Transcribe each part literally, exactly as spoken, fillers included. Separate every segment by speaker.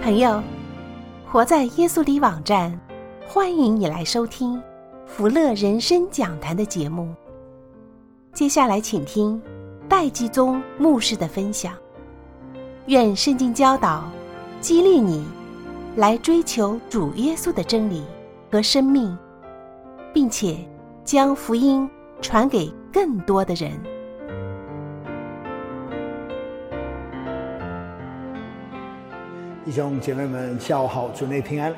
Speaker 1: 朋友，活在耶稣里网站欢迎你来收听福乐人生讲坛的节目。接下来请听戴基宗牧师的分享。愿圣经教导激励你来追求主耶稣的真理和生命，并且将福音传给更多的人。
Speaker 2: 弟兄姐妹们，下午好，主内平安。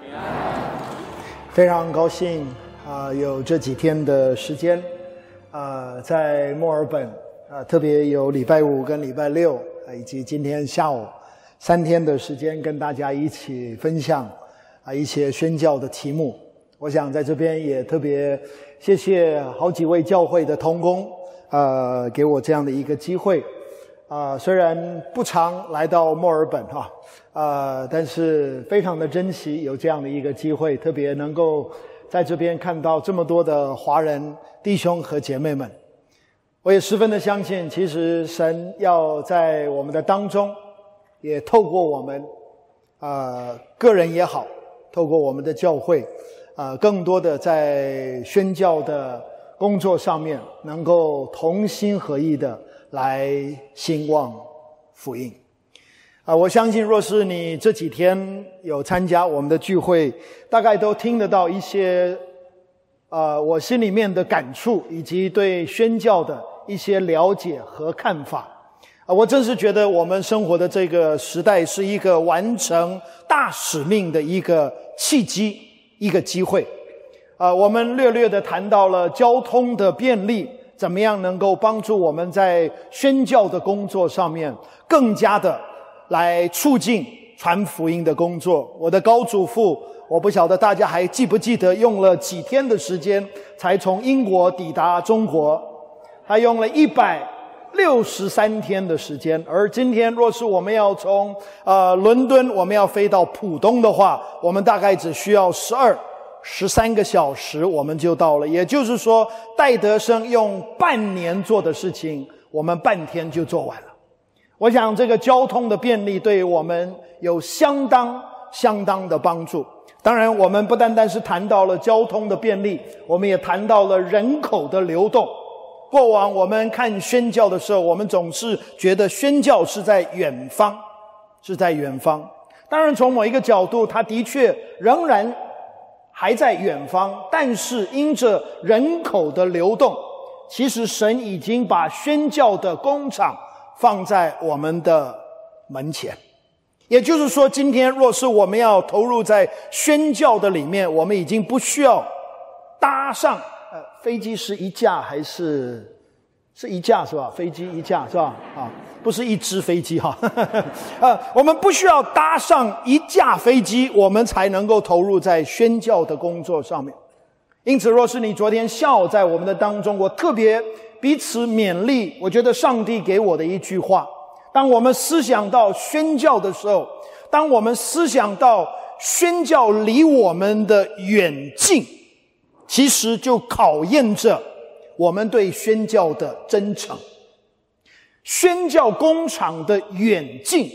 Speaker 2: 非常高兴啊、呃，有这几天的时间啊、呃，在墨尔本啊、呃，特别有礼拜五跟礼拜六啊、呃，以及今天下午三天的时间，跟大家一起分享啊、呃、一些宣教的题目。我想在这边也特别谢谢好几位教会的同工，呃，给我这样的一个机会。啊、呃，虽然不常来到墨尔本哈，呃，但是非常的珍惜有这样的一个机会，特别能够在这边看到这么多的华人弟兄和姐妹们。我也十分的相信，其实神要在我们的当中，也透过我们，呃，个人也好，透过我们的教会，呃，更多的在宣教的工作上面，能够同心合意的来兴旺福音。啊、呃，我相信若是你这几天有参加我们的聚会，大概都听得到一些呃我心里面的感触，以及对宣教的一些了解和看法。啊、呃，我真是觉得我们生活的这个时代是一个完成大使命的一个契机，一个机会。啊、呃，我们略略的谈到了交通的便利，怎么样能够帮助我们在宣教的工作上面更加的来促进传福音的工作。我的高祖父，我不晓得大家还记不记得，用了几天的时间才从英国抵达中国，他用了一百六十三天的时间。而今天若是我们要从呃伦敦我们要飞到浦东的话，我们大概只需要十二十三个小时我们就到了。也就是说，戴德生用半年做的事情，我们半天就做完了。我想这个交通的便利对我们有相当相当的帮助。当然我们不单单是谈到了交通的便利，我们也谈到了人口的流动。过往我们看宣教的时候，我们总是觉得宣教是在远方，是在远方。当然从某一个角度，它的确仍然还在远方，但是因着人口的流动，其实神已经把宣教的工厂放在我们的门前。也就是说，今天若是我们要投入在宣教的里面，我们已经不需要搭上呃飞机是一架还是是一架是吧？飞机一架是吧？啊，不是一只飞机哈。呃，我们不需要搭上一架飞机，我们才能够投入在宣教的工作上面。因此，若是你昨天下午在我们的当中，我特别彼此勉励，我觉得上帝给我的一句话：当我们思想到宣教的时候，当我们思想到宣教离我们的远近，其实就考验着我们对宣教的真诚。宣教工厂的远近，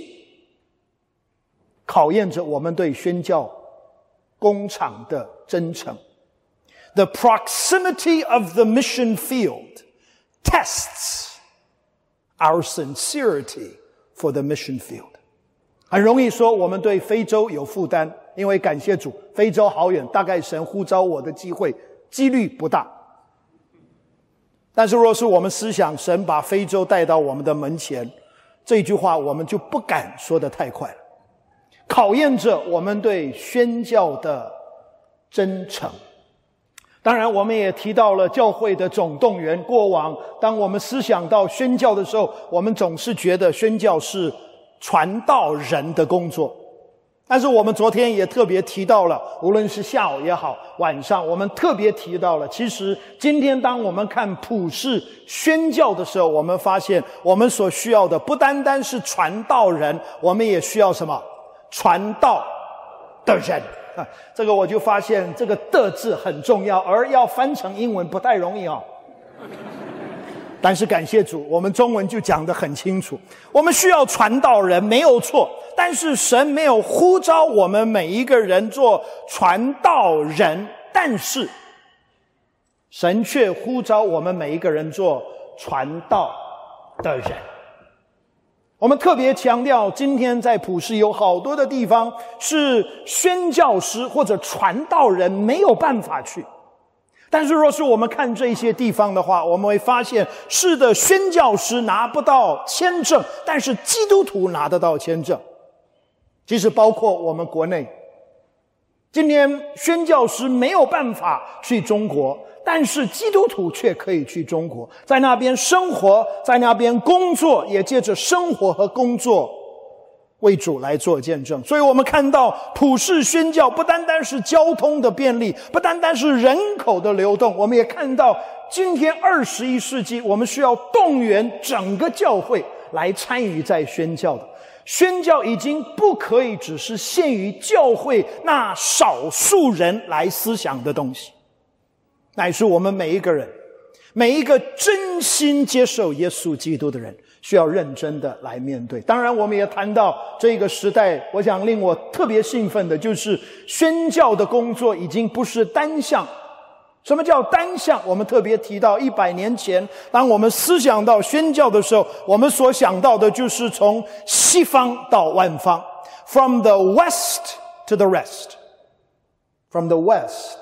Speaker 2: 考验着我们对宣教工厂的真诚。The proximity of the mission field tests our sincerity for the mission field. 很容易说我们对非洲有负担，因为感谢主，非洲好远，大概神呼召我的机会几率不大。但是若是我们思想神把非洲带到我们的门前，这句话我们就不敢说得太快了，考验着我们对宣教的真诚。当然我们也提到了教会的总动员。过往当我们思想到宣教的时候，我们总是觉得宣教是传道人的工作。但是我们昨天也特别提到了，无论是下午也好，晚上我们特别提到了，其实今天当我们看普世宣教的时候，我们发现我们所需要的不单单是传道人，我们也需要什么？传道的人。啊，这个我就发现这个的字很重要，而要翻成英文不太容易哦。 但是感谢主，我们中文就讲得很清楚，我们需要传道人没有错，但是神没有呼召我们每一个人做传道人，但是神却呼召我们每一个人做传道的人。我们特别强调，今天在普世有好多的地方是宣教师或者传道人没有办法去，但是若是我们看这些地方的话，我们会发现，是的，宣教师拿不到签证，但是基督徒拿得到签证。其实包括我们国内，今天宣教师没有办法去中国，但是基督徒却可以去中国，在那边生活，在那边工作，也借着生活和工作为主来做见证。所以我们看到普世宣教不单单是交通的便利，不单单是人口的流动，我们也看到今天二十一世纪，我们需要动员整个教会来参与在宣教的。宣教已经不可以只是限于教会那少数人来思想的东西，乃是我们每一个人，每一个真心接受耶稣基督的人，需要认真的来面对。当然我们也谈到这个时代，我想令我特别兴奋的就是宣教的工作已经不是单向。什么叫单向？我们特别提到一百年前，当我们思想到宣教的时候，我们所想到的就是从西方到万方， from the west to the rest, from the west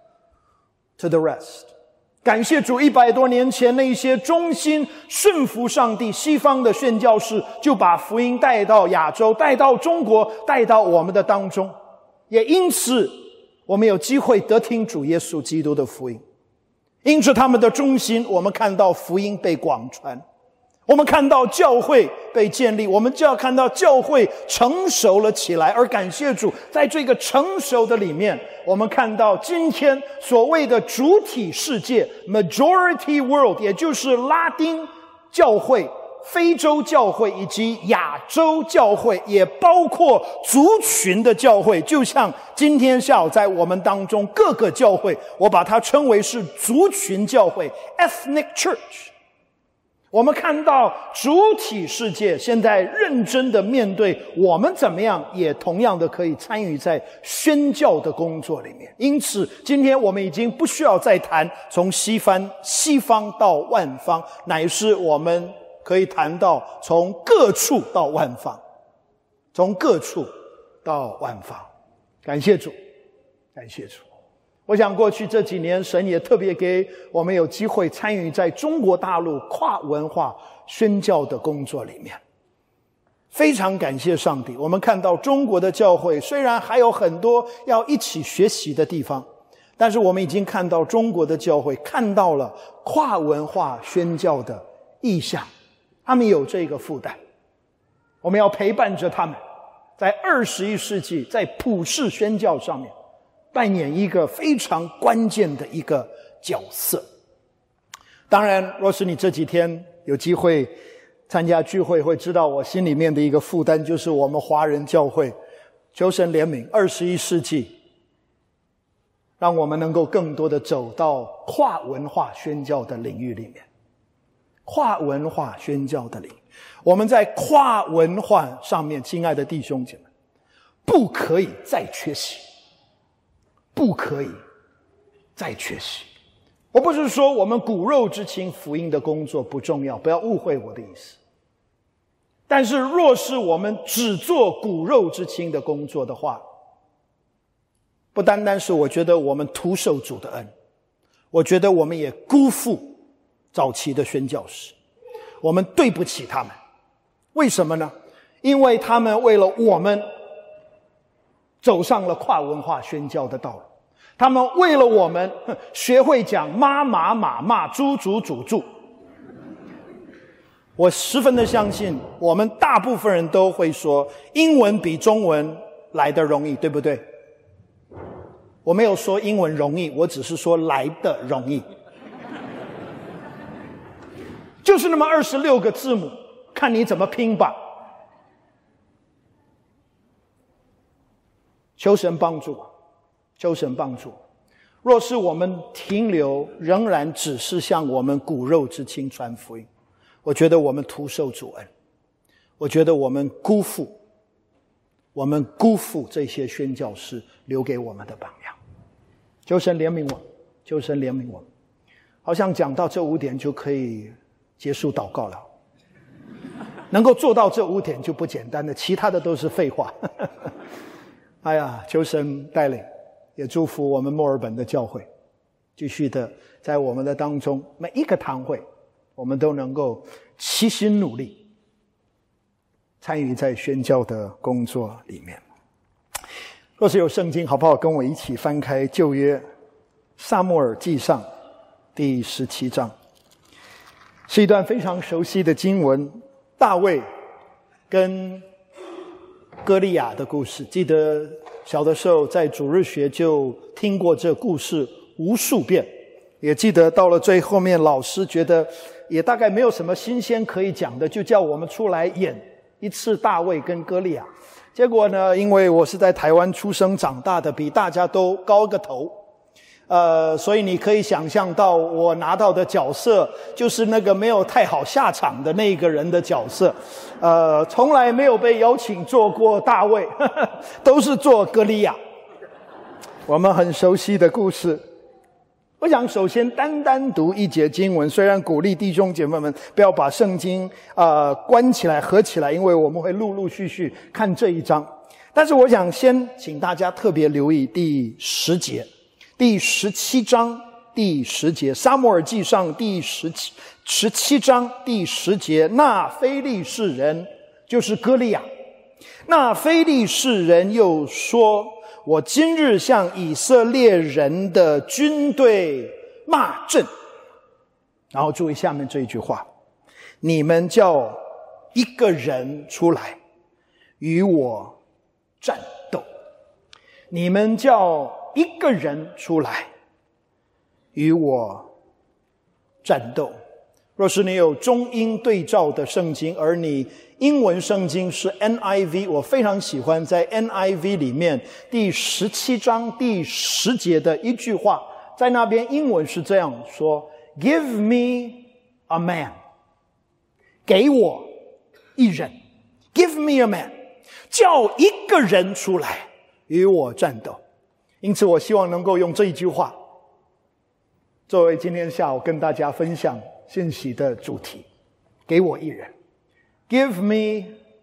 Speaker 2: to the rest。 感谢主，一百多年前那些忠心顺服上帝西方的宣教士，就把福音带到亚洲，带到中国，带到我们的当中，也因此我们有机会得听主耶稣基督的福音。因着他们的忠心，我们看到福音被广传，我们看到教会被建立，我们就要看到教会成熟了起来。而感谢主，在这个成熟的里面，我们看到今天所谓的主体世界 majority world， 也就是拉丁教会、非洲教会以及亚洲教会，也包括族群的教会，就像今天下午在我们当中各个教会，我把它称为是族群教会 ethnic church。 我们看到主体世界现在认真的面对我们怎么样也同样的可以参与在宣教的工作里面。因此今天我们已经不需要再谈从西方西方到万方，乃是我们可以谈到从各处到万方，从各处到万方。感谢主，感谢主。我想过去这几年，神也特别给我们有机会参与在中国大陆跨文化宣教的工作里面。非常感谢上帝，我们看到中国的教会虽然还有很多要一起学习的地方，但是我们已经看到中国的教会看到了跨文化宣教的意向，他们有这个负担，我们要陪伴着他们，在二十一世纪在普世宣教上面扮演一个非常关键的一个角色。当然若是你这几天有机会参加聚会，会知道我心里面的一个负担，就是我们华人教会求神怜悯，二十一世纪让我们能够更多的走到跨文化宣教的领域里面。跨文化宣教的领域，我们在跨文化上面，亲爱的弟兄姐妹，不可以再缺席，不可以再缺席。我不是说我们骨肉之亲福音的工作不重要，不要误会我的意思。但是若是我们只做骨肉之亲的工作的话，不单单是我觉得我们徒受主的恩，我觉得我们也辜负早期的宣教士，我们对不起他们。为什么呢？因为他们为了我们走上了跨文化宣教的道路，他们为了我们学会讲妈马马骂猪猪主猪。我十分的相信我们大部分人都会说英文比中文来得容易，对不对？我没有说英文容易，我只是说来得容易。就是那么二十六个字母，看你怎么拼吧。求神帮助，求神帮助。 若是我们停留，仍然只是向我们骨肉之亲传福音，我觉得我们徒受主恩，我觉得我们辜负我们辜负这些宣教士留给我们的榜样。求神怜悯我们，求神怜悯我们。好像讲到这五点就可以结束祷告了，能够做到这五点就不简单了，其他的都是废话。哎呀，求神带领，也祝福我们墨尔本的教会继续的在我们的当中，每一个堂会我们都能够齐心努力，参与在宣教的工作里面。若是有圣经，好不好跟我一起翻开旧约撒母耳记上第十七章，是一段非常熟悉的经文，大卫跟歌利亚的故事。记得小的时候在主日学就听过这故事无数遍，也记得到了最后面老师觉得也大概没有什么新鲜可以讲的，就叫我们出来演一次大卫跟歌利亚。结果呢，因为我是在台湾出生长大的，比大家都高个头，呃，所以你可以想象到我拿到的角色就是那个没有太好下场的那个人的角色，呃，从来没有被邀请做过大卫，呵呵，都是做歌利亚。我们很熟悉的故事。我想首先单单读一节经文，虽然鼓励弟兄姐妹们不要把圣经呃关起来合起来，因为我们会陆陆续续看这一章，但是我想先请大家特别留意第十节，第十七章第十节，撒母耳记上第十七十七章第十节，那非利士人就是歌利亚，那非利士人又说，我今日向以色列人的军队骂阵。然后注意下面这一句话，你们叫一个人出来与我战斗，你们叫一个人出来与我战斗。若是你有中英对照的圣经，而你英文圣经是 N I V， 我非常喜欢在 N I V 里面第十七章第十节的一句话，在那边英文是这样说， Give me a man， 给我一人， Give me a man， 叫一个人出来与我战斗。因此我希望能够用这一句话作为今天下午跟大家分享信息的主题，给我一人， Give me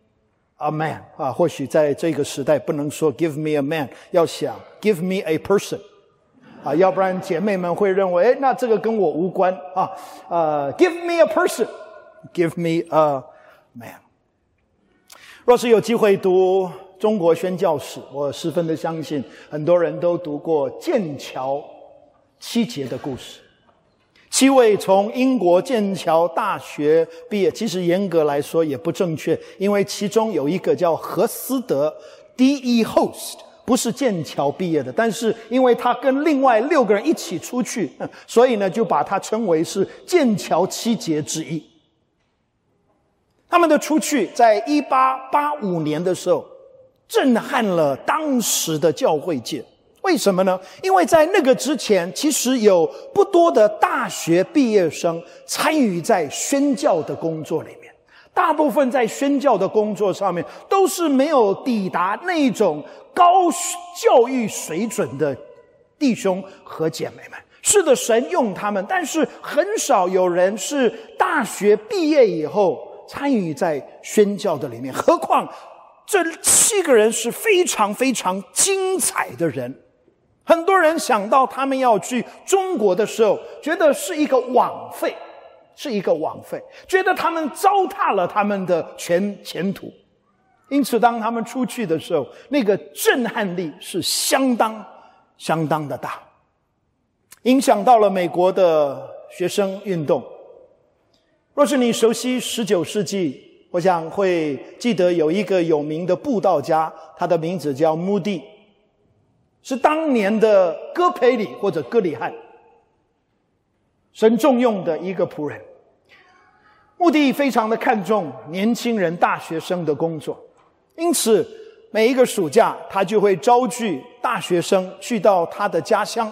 Speaker 2: a man 啊，或许在这个时代不能说 Give me a man， 要想 Give me a person 啊，要不然姐妹们会认为，诶，那这个跟我无关啊。呃 Give me a person， Give me a man。 若是有机会读中国宣教史，我十分的相信很多人都读过剑桥七杰的故事。七位从英国剑桥大学毕业，其实严格来说也不正确，因为其中有一个叫何斯德 D E Host， 不是剑桥毕业的，但是因为他跟另外六个人一起出去，所以呢就把他称为是剑桥七杰之一。他们的出去在一八八五年的时候震撼了当时的教会界。为什么呢？因为在那个之前，其实有不多的大学毕业生参与在宣教的工作里面，大部分在宣教的工作上面都是没有抵达那种高教育水准的弟兄和姐妹们。是的，神用他们，但是很少有人是大学毕业以后参与在宣教的里面，何况这七个人是非常非常精彩的人。很多人想到他们要去中国的时候，觉得是一个枉费，是一个枉费，觉得他们糟蹋了他们的前前途。因此当他们出去的时候，那个震撼力是相当相当的大，影响到了美国的学生运动。若是你熟悉十九世纪，我想会记得有一个有名的布道家，他的名字叫穆迪，是当年的哥培里或者哥里汉，神重用的一个仆人。穆迪非常的看重年轻人大学生的工作，因此每一个暑假他就会招聚大学生去到他的家乡，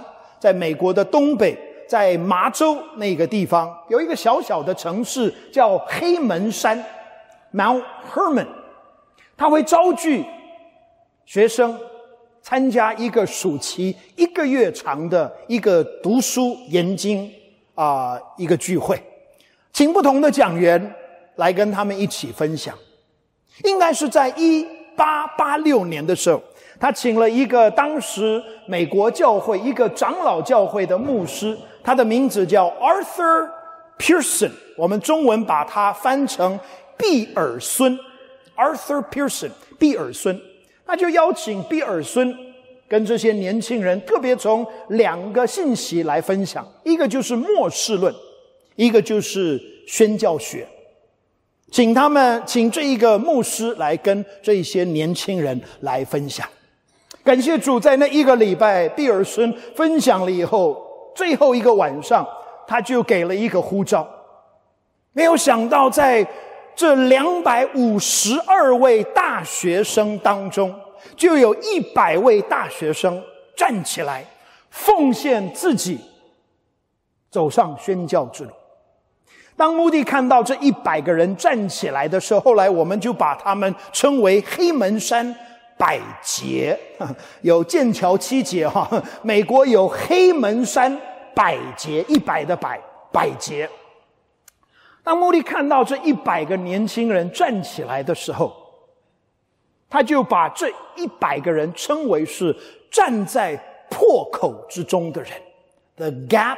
Speaker 2: 在美国的东北，在麻州那个地方，有一个小小的城市叫黑门山 Mount Hermon， 它会招聚学生参加一个暑期一个月长的一个读书研经啊、呃、一个聚会，请不同的讲员来跟他们一起分享。应该是在一八八六年的时候，他请了一个当时美国教会一个长老教会的牧师，他的名字叫 Arthur Pearson， 我们中文把它翻成毕尔孙 Arthur Pearson， 毕尔孙。他就邀请毕尔孙跟这些年轻人特别从两个信息来分享，一个就是末世论，一个就是宣教学。请他们请这一个牧师来跟这一些年轻人来分享。感谢主，在那一个礼拜毕尔孙分享了以后，最后一个晚上他就给了一个呼召。没有想到在这两百五十二位大学生当中，就有一百位大学生站起来奉献自己走上宣教之路。当穆迪看到这一百个人站起来的时候，后来我们就把他们称为黑门山百杰，有剑桥七杰哈，美国有黑门山百杰，一百的百，百杰。当穆迪看到这一百个年轻人站起来的时候，他就把这一百个人称为是站在破口之中的人 ，the gap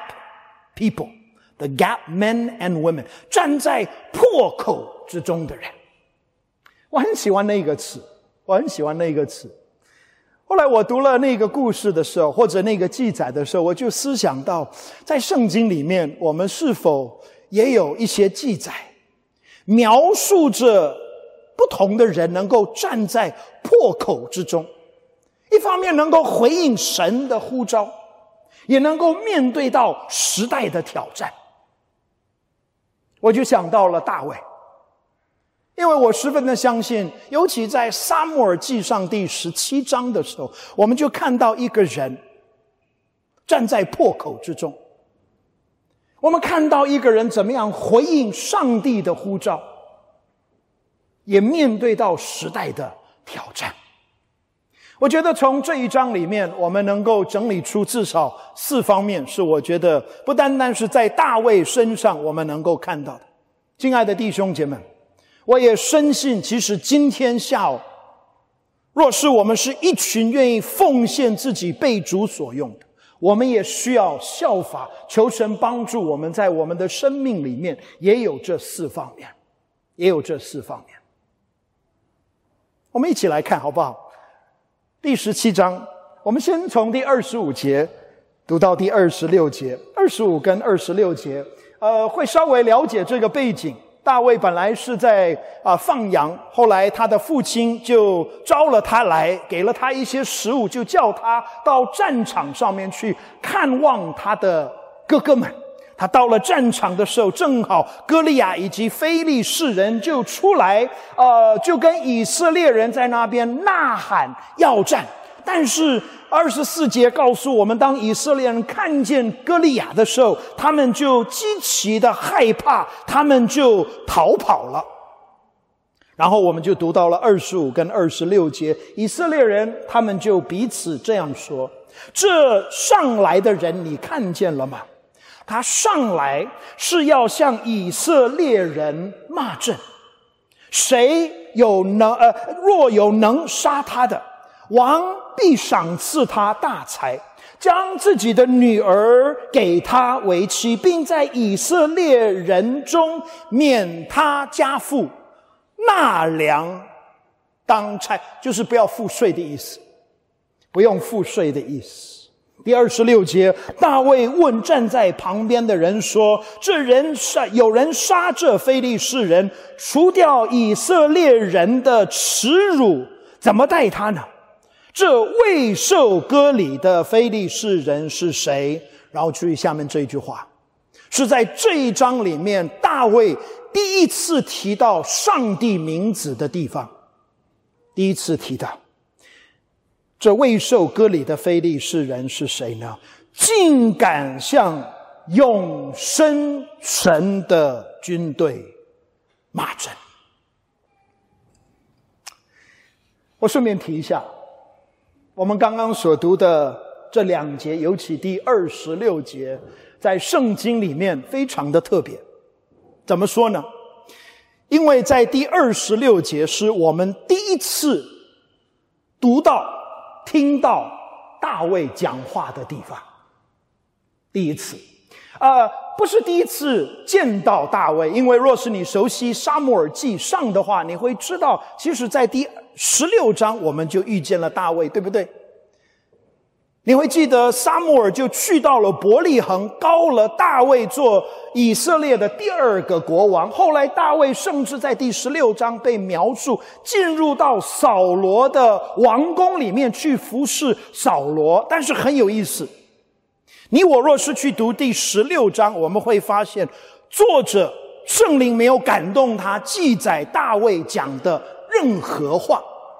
Speaker 2: people。The gap men and women， 站在破口之中的人。我很喜欢那个词，我很喜欢那个词。后来我读了那个故事的时候，或者那个记载的时候，我就思想到，在圣经里面，我们是否也有一些记载，描述着不同的人能够站在破口之中，一方面能够回应神的呼召，也能够面对到时代的挑战。我就想到了大卫，因为我十分的相信，尤其在撒母耳记上第十七章的时候，我们就看到一个人站在破口之中，我们看到一个人怎么样回应上帝的呼召，也面对到时代的挑战。我觉得从这一章里面，我们能够整理出至少四方面，是我觉得不单单是在大卫身上我们能够看到的。亲爱的弟兄姐妹们，我也深信，其实今天下午，若是我们是一群愿意奉献自己被主所用的，我们也需要效法，求神帮助我们在我们的生命里面也有这四方面，也有这四方面。我们一起来看好不好？第十七章，我们先从第二十五节读到第二十六节，二十五跟二十六节，呃，会稍微了解这个背景。大卫本来是在啊、呃、放羊，后来他的父亲就招了他来，给了他一些食物，就叫他到战场上面去看望他的哥哥们。他到了战场的时候，正好歌利亚以及非利士人就出来，呃，就跟以色列人在那边呐喊要战。但是二十四节告诉我们，当以色列人看见歌利亚的时候，他们就极其的害怕，他们就逃跑了。然后我们就读到了二十五跟二十六节，以色列人他们就彼此这样说：这上来的人你看见了吗？他上来是要向以色列人骂阵，谁有能呃若有能杀他的，王必赏赐他大财，将自己的女儿给他为妻，并在以色列人中免他家父纳粮当差，就是不要付税的意思，不用付税的意思。第二十六节，大卫问站在旁边的人说：这人杀有人杀这非利士人，除掉以色列人的耻辱，怎么待他呢？这未受割礼的非利士人是谁？然后注意下面这一句话，是在这一章里面大卫第一次提到上帝名字的地方，第一次提到这未受割礼的非利士人是谁呢？ 竟敢向永生神的军队骂阵。我顺便提一下，我们刚刚所读的这两节，尤其第二十六节，在圣经里面非常的特别。怎么说呢？因为在第二十六节是我们第一次读到、听到大卫讲话的地方。第一次。呃，不是第一次见到大卫，因为若是你熟悉撒母耳记上的话，你会知道，其实在第十六章我们就遇见了大卫，对不对？你会记得撒母耳就去到了伯利恒，膏了大卫做以色列的第二个国王。后来大卫甚至在第十六章被描述进入到扫罗的王宫里面去服侍扫罗。但是很有意思，你我若是去读第十六章，我们会发现作者圣灵没有感动他记载大卫讲的任何话，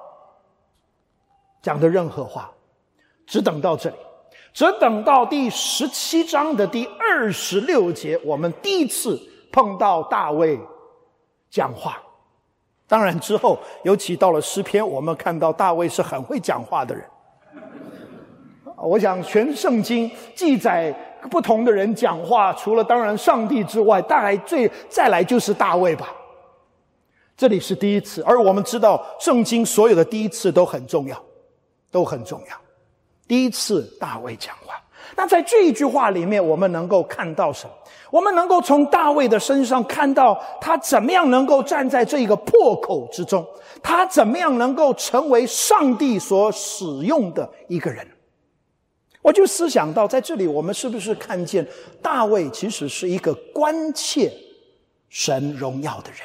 Speaker 2: 讲的任何话，只等到这里，只等到第十七章的第二十六节，我们第一次碰到大卫讲话。当然之后，尤其到了诗篇，我们看到大卫是很会讲话的人。我想全圣经记载不同的人讲话，除了当然上帝之外，大概最再来就是大卫吧。这里是第一次，而我们知道圣经所有的第一次都很重要，都很重要。第一次大卫讲话，那在这一句话里面，我们能够看到什么？我们能够从大卫的身上看到他怎么样能够站在这个破口之中，他怎么样能够成为上帝所使用的一个人。我就思想到，在这里我们是不是看见大卫其实是一个关切神荣耀的人？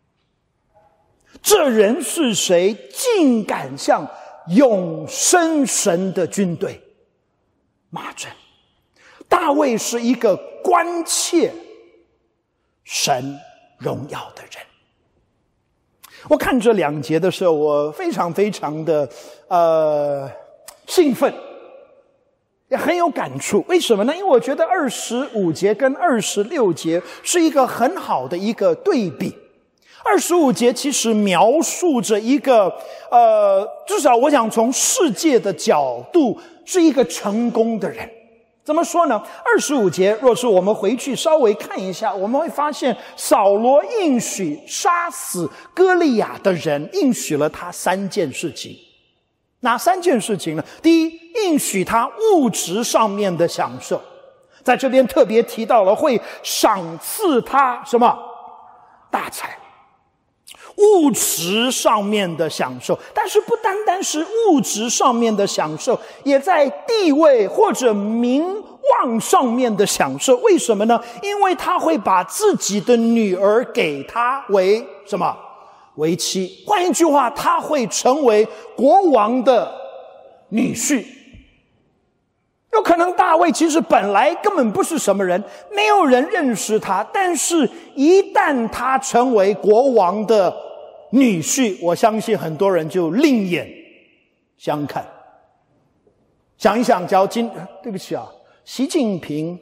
Speaker 2: 这人是谁？竟敢向永生神的军队骂阵。大卫是一个关切神荣耀的人。我看这两节的时候，我非常非常的呃兴奋，也很有感触。为什么呢？因为我觉得二十五节跟二十六节是一个很好的一个对比。二十五节其实描述着一个呃，至少我想从世界的角度是一个成功的人。怎么说呢？二十五节若是我们回去稍微看一下，我们会发现扫罗应许杀死歌利亚的人，应许了他三件事情。哪三件事情呢？第一，应许他物质上面的享受，在这边特别提到了会赏赐他什么？大财。物质上面的享受，但是不单单是物质上面的享受，也在地位或者名望上面的享受。为什么呢？因为他会把自己的女儿给他为什么？为妻。换一句话，他会成为国王的女婿。有可能大卫其实本来根本不是什么人，没有人认识他，但是一旦他成为国王的女婿，我相信很多人就另眼相看。想一想，假如今对不起啊，习近平，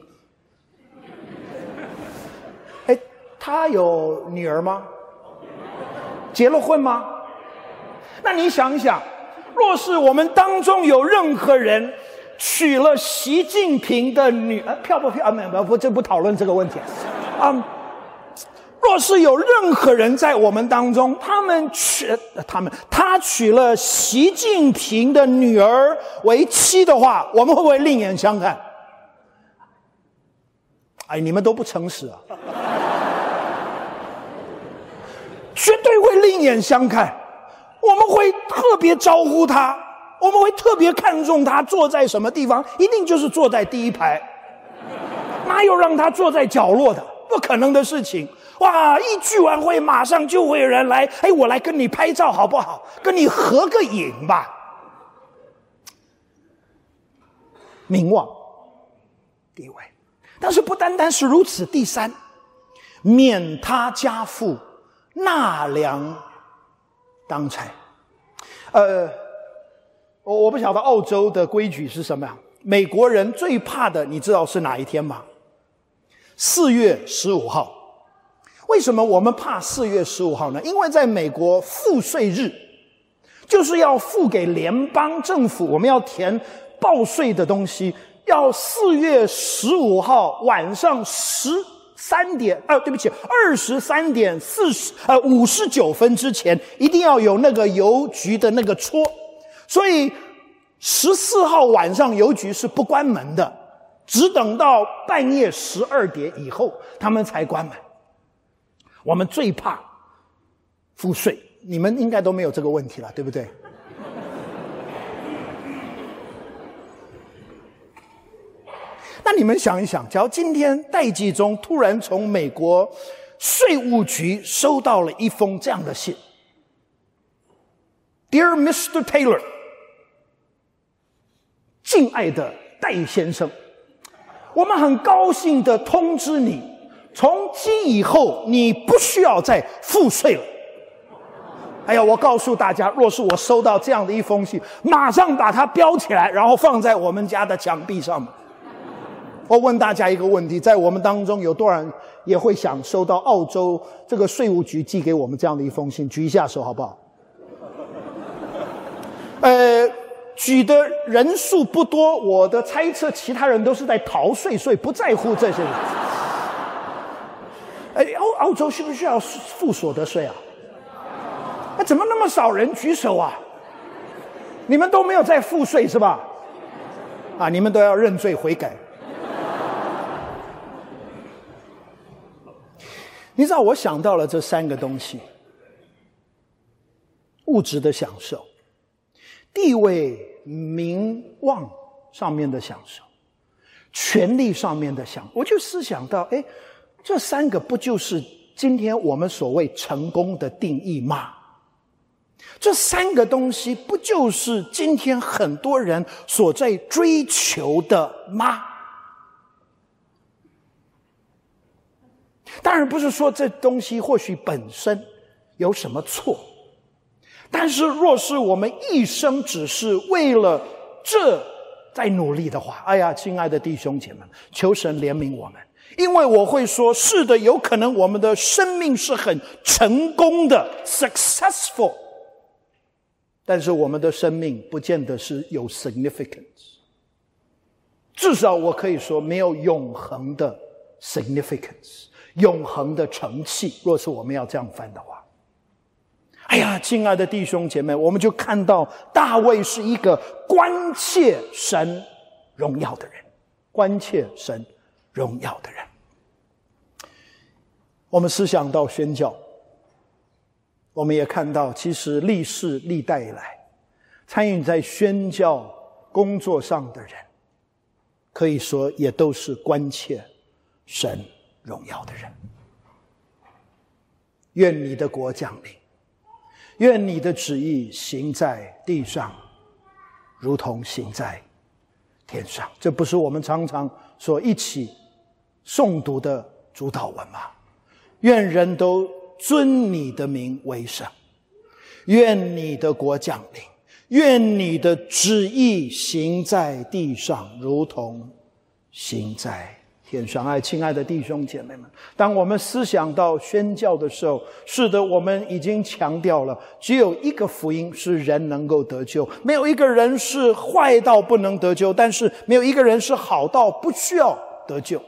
Speaker 2: 哎，他有女儿吗？结了婚吗？那你想想，若是我们当中有任何人娶了习近平的女儿，漂不漂亮？没有，不，这不讨论这个问题啊。嗯，若是有任何人在我们当中，他们娶他们他娶了习近平的女儿为妻的话，我们会不会另眼相看？哎，你们都不诚实啊！绝对会另眼相看，我们会特别招呼他，我们会特别看重他坐在什么地方，一定就是坐在第一排，哪有让他坐在角落的？不可能的事情。哇，一聚完会马上就会有人来，哎，我来跟你拍照好不好？跟你合个影吧。名望地位，但是不单单是如此。第三，免他家父纳粮当差。呃，我我不晓得澳洲的规矩是什么样， 美国人最怕的，你知道是哪一天吗？四月十五号。为什么我们怕四月十五号呢？因为在美国赋税日，就是要付给联邦政府，我们要填报税的东西，要四月十五号晚上十三点，呃，对不起，二十三点四十，呃，五十九分之前，一定要有那个邮局的那个戳。所以十四号晚上邮局是不关门的，只等到半夜十二点以后，他们才关门。我们最怕赋税，你们应该都没有这个问题了，对不对？那你们想一想，假如今天戴季中突然从美国税务局收到了一封这样的信 Dear Mister Taylor， 敬爱的戴先生，我们很高兴地通知你，从今以后你不需要再赋税了。哎呀，我告诉大家，若是我收到这样的一封信，马上把它标起来，然后放在我们家的墙壁上面。我问大家一个问题，在我们当中有多少人也会想收到澳洲这个税务局寄给我们这样的一封信？举一下手好不好？呃，举的人数不多，我的猜测其他人都是在逃税，所以不在乎这些人。哎，澳澳洲需不需要付所得税啊？那怎么那么少人举手啊？你们都没有在付税是吧？啊，你们都要认罪悔改。你知道我想到了这三个东西：物质的享受、地位名望上面的享受、权力上面的享受。我就思想到，哎，这三个不就是今天我们所谓成功的定义吗？这三个东西不就是今天很多人所在追求的吗？当然不是说这东西或许本身有什么错，但是若是我们一生只是为了这在努力的话，哎呀，亲爱的弟兄姐妹们，求神怜悯我们。因为我会说，是的，有可能我们的生命是很成功的 successful， 但是我们的生命不见得是有 significance， 至少我可以说没有永恒的 significance， 永恒的成绩，若是我们要这样翻的话。哎呀，亲爱的弟兄姐妹，我们就看到大卫是一个关切神荣耀的人，关切神荣耀的人。我们思想到宣教，我们也看到其实历世历代以来参与在宣教工作上的人，可以说也都是关切神荣耀的人。愿你的国降临，愿你的旨意行在地上，如同行在天上。这不是我们常常所一起诵读的主祷文吗？愿人都尊你的名为圣，愿你的国降临，愿你的旨意行在地上，如同行在天上。爱亲爱的弟兄姐妹们，当我们思想到宣教的时候，是的，我们已经强调了，只有一个福音是人能够得救，没有一个人是坏到不能得救，但是没有一个人是好到不需要得救。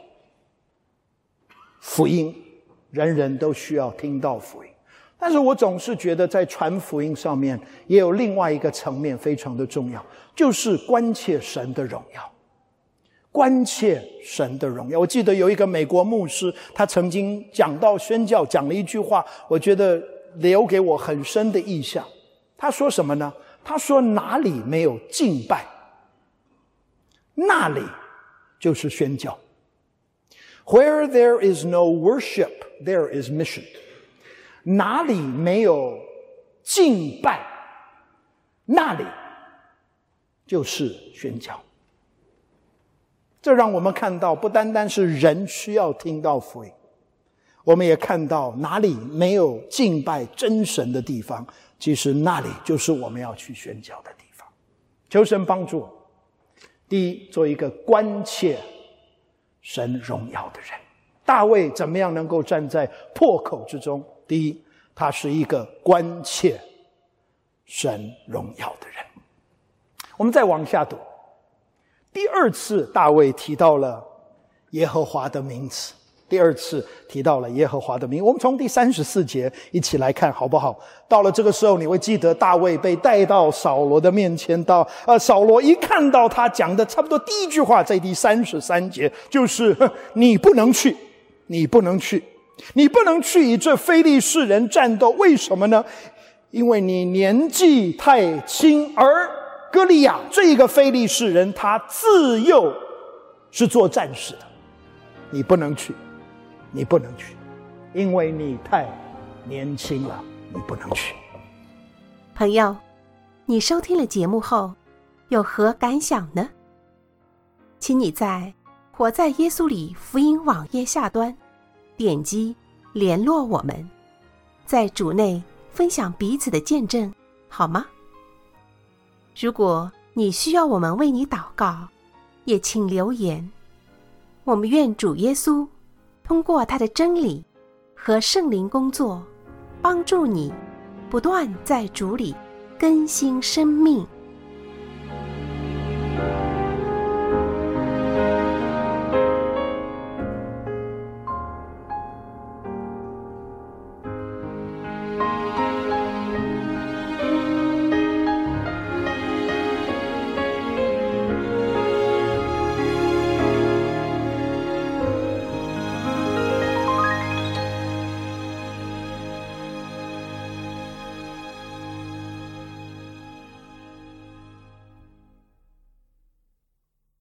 Speaker 2: 福音，人人都需要听到福音。但是我总是觉得在传福音上面也有另外一个层面非常的重要，就是关切神的荣耀，关切神的荣耀。我记得有一个美国牧师，他曾经讲到宣教，讲了一句话，我觉得留给我很深的印象。他说什么呢？他说，哪里没有敬拜，那里就是宣教。Where there is no worship, there is mission. 哪里没有敬拜，那里就是宣教。这让我们看到，不单单是人需要听到福音，我们也看到哪里没有敬拜真神的地方，其实那里就是我们要去宣教的地方。求神帮助我， 第一，做一个关切神荣耀的人。大卫怎么样能够站在破口之中？第一，他是一个关切神荣耀的人。我们再往下读，第二次大卫提到了耶和华的名字，第二次提到了耶和华的名。我们从第三十四节一起来看好不好？到了这个时候，你会记得大卫被带到扫罗的面前，到呃，扫罗一看到他讲的差不多第一句话，在第三十三节，就是你不能去，你不能去，你不能去与这非利士人战斗。为什么呢？因为你年纪太轻，而歌利亚这个非利士人他自幼是做战士的，你不能去，你不能去，因为你太年轻了，你不能去。
Speaker 1: 朋友，你收听了节目后有何感想呢？请你在活在耶稣里福音网页下端点击联络我们，在主内分享彼此的见证，好吗？如果你需要我们为你祷告，也请留言。我们愿主耶稣通过他的真理和圣灵工作，帮助你不断在主里更新生命。